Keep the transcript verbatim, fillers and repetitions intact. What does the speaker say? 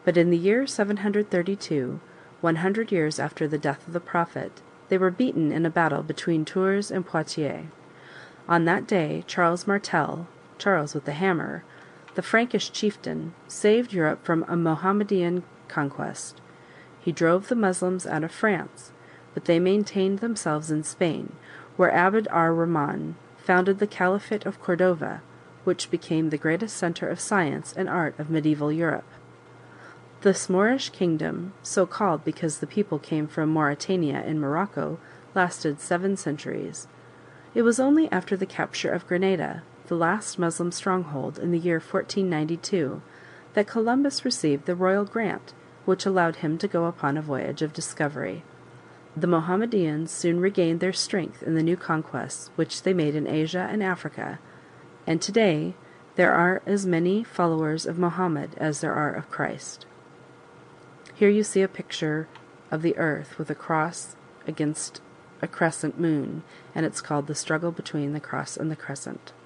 But in the year seven hundred thirty-two, one hundred years after the death of the prophet, they were beaten in a battle between Tours and Poitiers. On that day Charles Martel, Charles with the hammer, the Frankish chieftain, saved Europe from a Mohammedan conquest. He drove the Moslems out of France, but they maintained themselves in Spain, where Abd ar-Rahman founded the Caliphate of Cordova, which became the greatest center of science and art of medieval Europe. This Moorish kingdom, so called because the people came from Mauritania in Morocco, lasted seven centuries. It was only after the capture of Granada, the last Moslem stronghold, in the year fourteen ninety-two, that Columbus received the royal grant, which allowed him to go upon a voyage of discovery. The Mohammedans soon regained their strength in the new conquests which they made in Asia and Africa, and today there are as many followers of Mohammed as there are of Christ. Here you see a picture of the earth with a cross against a crescent moon, and it's called The Struggle Between the Cross and the Crescent.